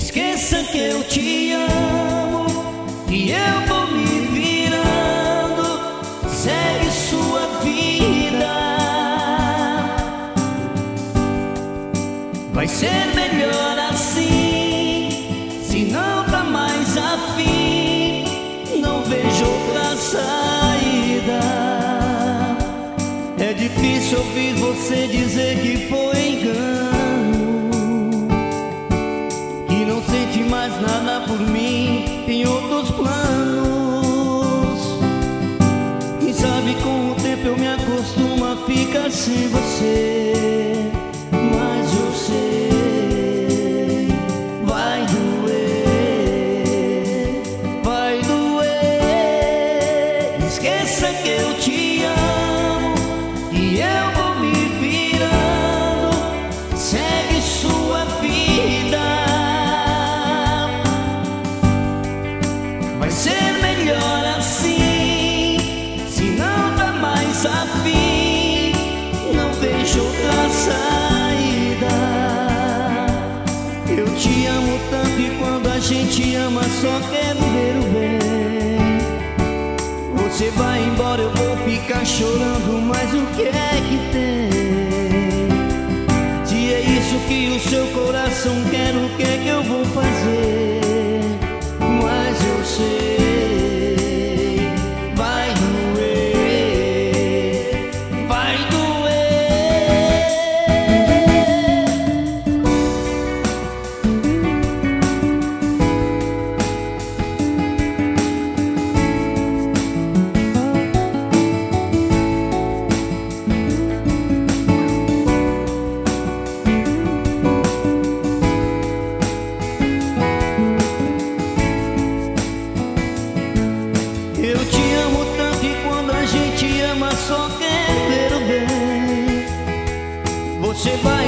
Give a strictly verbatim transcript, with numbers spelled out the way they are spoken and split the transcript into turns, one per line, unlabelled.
Esqueça que eu te amo, que eu vou me virando. Segue sua vida. Vai ser melhor assim. Se não tá mais afim, não vejo outra saída. É difícil ouvir você dizer que foi engano, que não sente mais nada por mim, tem outros planos. Quem sabe com o tempo eu me acostumo a ficar sem você. Mas eu sei, vai doer, vai doer. Esqueça que eu te amo, e eu vou me virando. Segue sua vida. Vai ser melhor assim. Se não tá mais afim, não vejo outra saída. Eu te amo tanto e quando a gente ama só quero ver o bem. Você vai embora, eu vou ficar chorando, mas o que é que tem? Se é isso que o seu coração quer, o que é que eu vou fazer? Mas eu sei, vai doer, vai Eu te amo tanto e quando a gente ama só quer ver o bem. Você vai